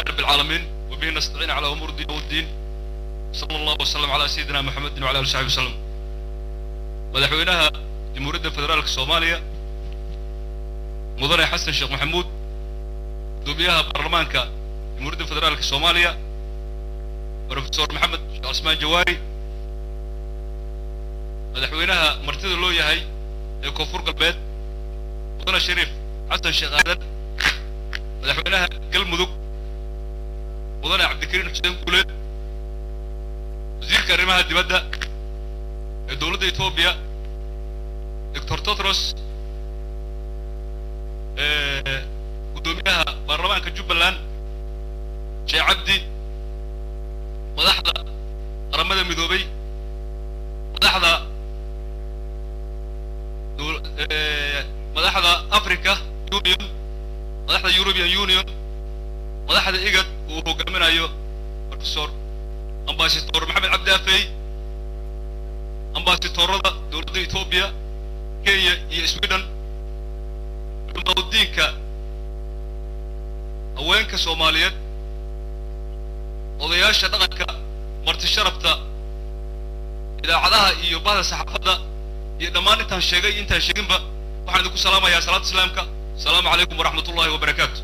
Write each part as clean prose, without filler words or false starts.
رب العالمين وبه نستعين على أمور الدين والدين صلى الله وسلم على سيدنا محمد وعلى آله وصحبه وسلم. مدحوينها جمهورية الفدرالية الصومالية مدن حسن الشيخ محمود دوبيها برلمانكا جمهورية الفدرالية الصومالية بروفيسور محمد عثمان جواري مدحوينها مرتدى اللوية هاي كوفور قلبات مدن الشريف حسن الشيخ آدم مدحوينها قلب مدوك مدن عبد الكريم حسين كوليد وزير كريمها الدبادة دولة إثيوبيا دكتور تطرس قدوميها برلمان كجبلان شيء عبدي مدحضة رمضة مذوبي مدحضة مدحضة أفريكا يونيون مدحضة يوروبيان يونيون مدحضة إيجاد وهو قامنا أيو بروفيسور أمباسيتور محمد عبد الافي أمباسيتور دولة إثيوبيا كينيا سويدن المودينكا أوينكا سوماليات odayaasha dhaqanka marti sharafta idaacadaha iyo bahda saxaafadda iyo dhammaan intaan sheegay intaan sheeginba waxaan idinku salaamayaa salaanta islaamka assalaamu calaykum waraxmatullaahi wabarakaatu.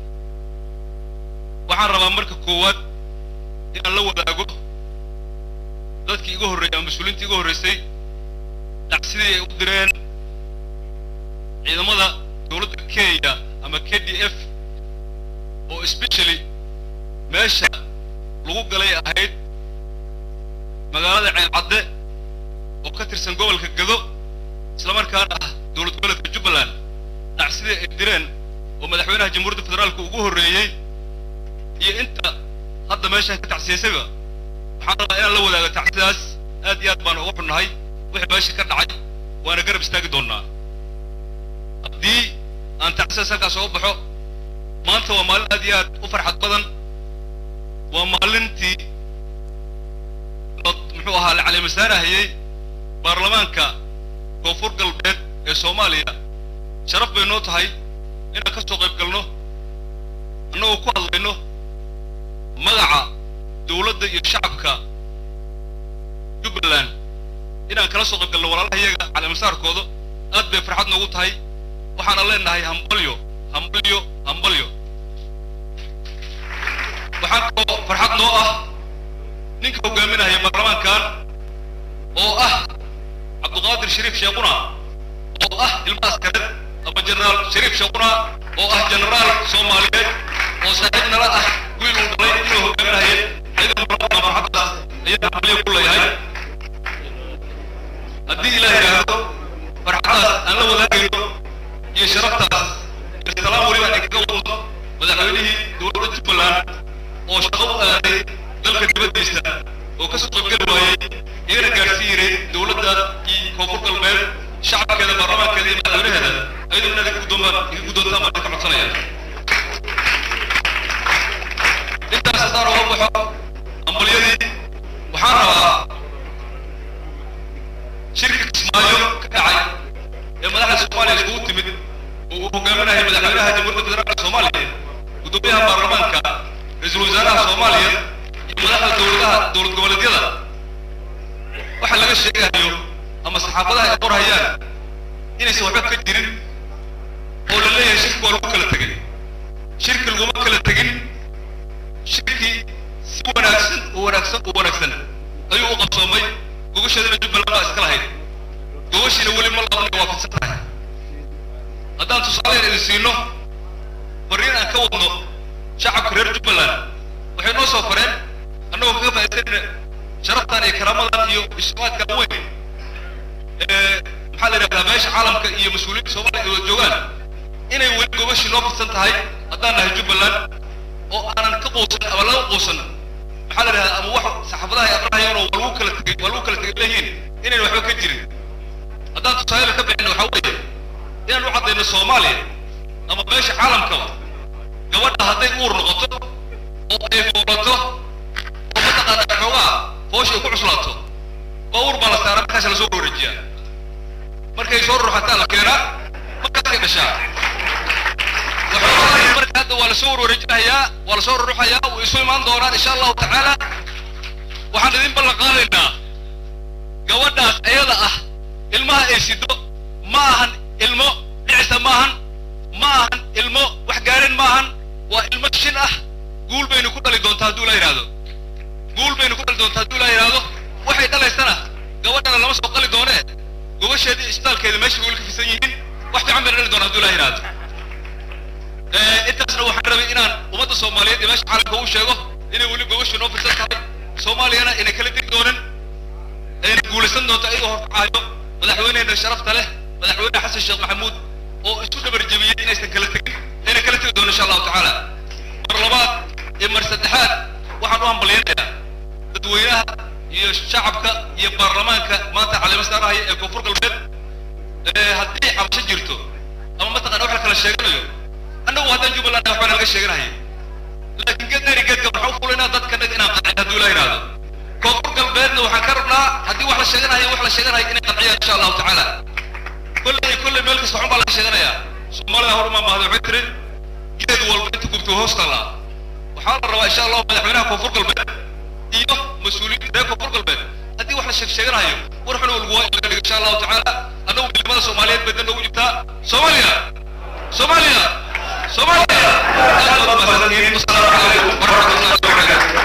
waxaan rabaa marka koowaad inaan la wadaago dadkii iga horreeyay ama mas-uuliintii iga horreysay dhacsidii ay u direen ciidamada dowladda Kenya ama KDF oo especially meesha lagu galay ahayd magaalada Ceelcadde oo ka tirsan gobolka Gado isla markaana ah dowlad goboleedka Jubbaland dhacsidii ay direen oo madaxweynaha jamhuuriyadda federaalka ugu horreeyay iyo inta hadda meeshan ka tacsiyeysayba waxaan rabaa inaan la wadaago tacsidaas aad iyo aad baan uga xunnahay wixii meesha ka dhacay waana garab istaagi doonaa haddii aan tacsidaas halkaas uga baxo maanta waa maalin aad iyo aad u farxad badan ومعلنتي محوها على مسارها هي برلمانكا كوفور قلبات الصومالية شرف بينوت هاي إن كستو قيب قلنو أنه كوال بينو مدعى دولة الشعبك جبلان إن كلاستو قيب قلنو ولا هي على مسار كودو أد بفرحات نوت هاي وحنا الله إن هاي همبليو waxaan oo farxad noo ah ninka hogaaminaya baarlamaankan oo ah Cabduqaadir Shariif Sheekuna oo ah ilmaaskar ama jeneraal Shariif Sheekuna oo ah jeneraal Soomaaliyeed oo saaxiibna la ah wiil uu dhalay inuu hogaaminayo ciidanka farxadda ayaa xalay ku leeyahay haddii Ilaahay yiraahdo farxadaas aan la wadaagayno iyo sharaftaas salaam waliba kaga wado madaxweynihii dowladda Jubbaland oo shaqo aaday dalka dibadiisa oo ka soo qayb galay iyana gaarsiinay dowladda iyo koonfur galbeed shacabkeeda baarlamaankeeda iyo madaxweynaheeda ayaduna igu doontaan baan ka codsanayaa intaas hadaan uga baxo ambaliyadii waxaan rabaa shirka Kismaayo ka dhacay ee madaxda Soomaaliya isugu timid oo uu hogaaminayo madaxweynaha jamhuuriyadda federaalka Soomaaliya gudoomiyaha baarlamaanka رئيس الوزراء الصومالية مدحضة دولة goboleedyada waxa laga sheegayo ama saxaafadaha ay qorayaan inaysan waxba ka jirin oo la leeyahay shirku waa lagu kala tegay shirki laguma kala tegin shirki si wanaagsan ayuu u qabsoomay gogosheedana Jubbaland baa iska lahayd gogoshiina weli ma laabna waa fidsan tahay haddaan tusaale idin siino fariin aan ka wadno شعب كرير جبلان وحين نوصل فرين أنه كيف يصير شرطان إكرامنا يو إشتغال كوين محل الرقابيش عالم كي مسؤولين سوالي الجوال إنه يقول قوش نوف السنة هاي أدانا جبلان وأنا نكبوصن أو لا نقوصن محل الرقابيش أبو واحد صحفظها يقرأ والوكلة تقلهين إنه يوحوا كجري أدانا تصايل كبه إنه حوالي إنه نوحد إنه الصومالي أما بيش عالم كوا gabadha haday uur noqoto oo ay foorato oo mataqaana xoogaa fooshay ku cuslaato uur baa la saaraa markaas la soo wareejiyaa markay soo ruuxataa la keenaa markaas ay dhashaa waxaa marka hadda waa la soo wareejinayaa والصور روح يا ويسوي ما ندوران إن شاء الله تعالى وحنا ذي بلقانا جودنا أيضا الماء يسدو ماهن الماء لعس ماهن الماء وحجارين ماهن والمشين قول بينو كل اللي دون تهدو لا يرادو قول بينو كل اللي دون تهدو لا يرادو واحد الله يستنى جودنا لما سوق اللي دونه جوش هذه اشتغل كذا ماشي يقول لك في سنين واحد عمل اللي دون تهدو لا يرادو أنت بس لو حربي إنان ومدة الصومالية ماشي على جوش شيء إنه يقول لك جوش نوفل سكاي صوماليا أنا إن كل تيك دونن إن جول سنة تأيده عايو مدحونا إن شرفت له مدحونا حسن الشيخ محمود وشو برجمية إن استنكلتك إن كلتك دون إن شاء الله تعالى برلمات المرسدحات وحنوهم بلينا تدوينها يا شعبك يا برلمانك ما تعلم مسارها يكفر البيت هدي عم شجرته أما ما تقدر نروح على الشجرة أنا وهذا نجيب لنا نحن على الشجرة هي لكن قد نري قد بحوف لنا ضد كنا إنا قطعنا دولا ينادو كفر البيت وحكرنا هدي واحد الشجرة هي واحد الشجرة هي إن قطعية إن شاء الله تعالى كل ملك صحوم على الشجرة يا سمالها هرما ما هذا عتر جد والبيت كنت هوستلا وحال الرواء إن شاء الله مدحونا كفر البيت إيوه مسؤولين ده كفر البيت هدي واحد الشجرة هي ورحنا والقوات إن شاء الله تعالى أنا وبالمدى الصوماليين بدنا وجبتها صوماليا